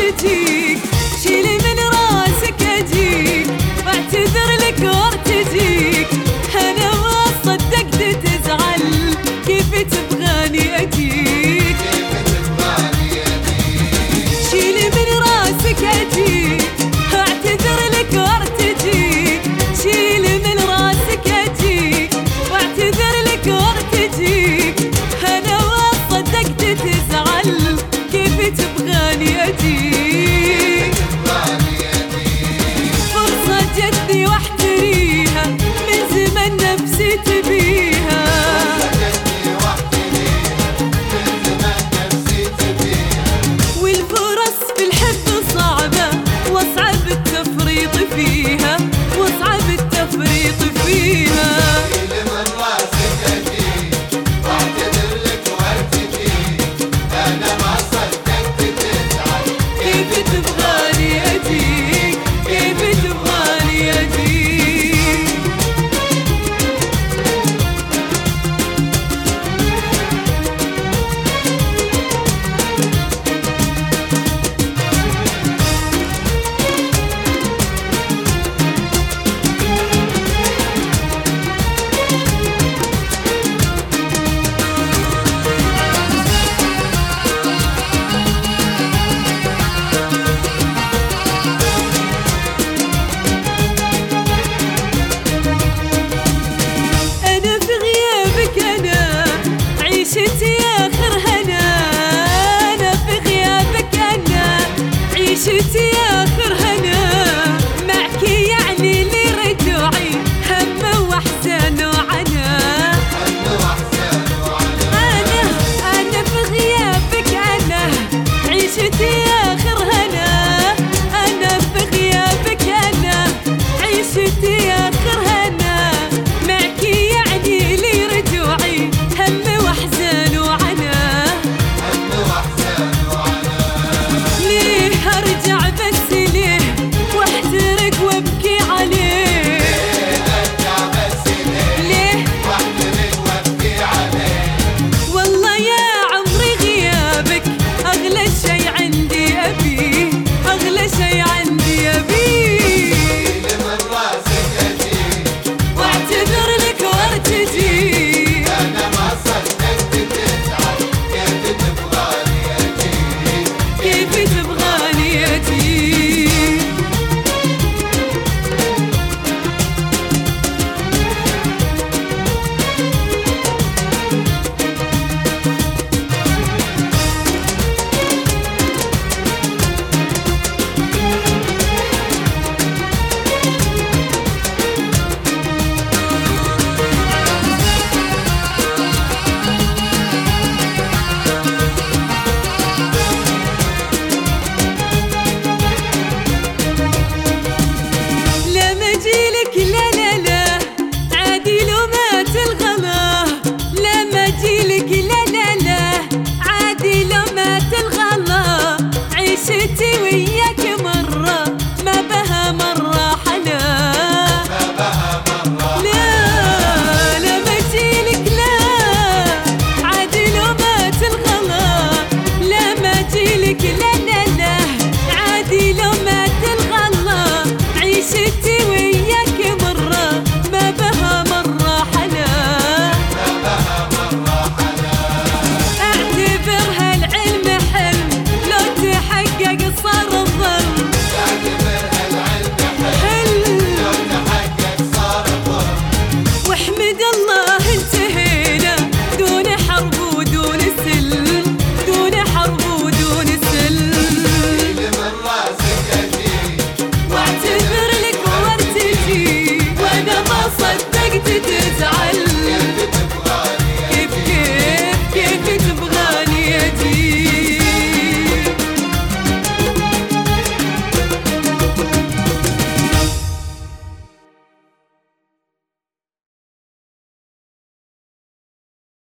تجيك، شيلي من راسك اجيك، بعتذر لك وارتجيك، انا ما صدقت تزعل، كيف تبغاني اجيك، شيلي من راسك اجيك، اعتذر لك وارتجيك، شيلي من راسك اجيك، واعتذر لك وارتجيك، انا ما صدقت تزعل، كيف تبغاني اجيك، فرصة جتني واحتريها، من زمن نفسي تبيها، والفرص في الحب صعبة، واصعب التفريط فيها، واصعب التفريط فيها، كيف تبغاني اجيك، كيف تبغاني اجيك. عيشتي آخر هنا، أنا في غيابك أنا، عيشتي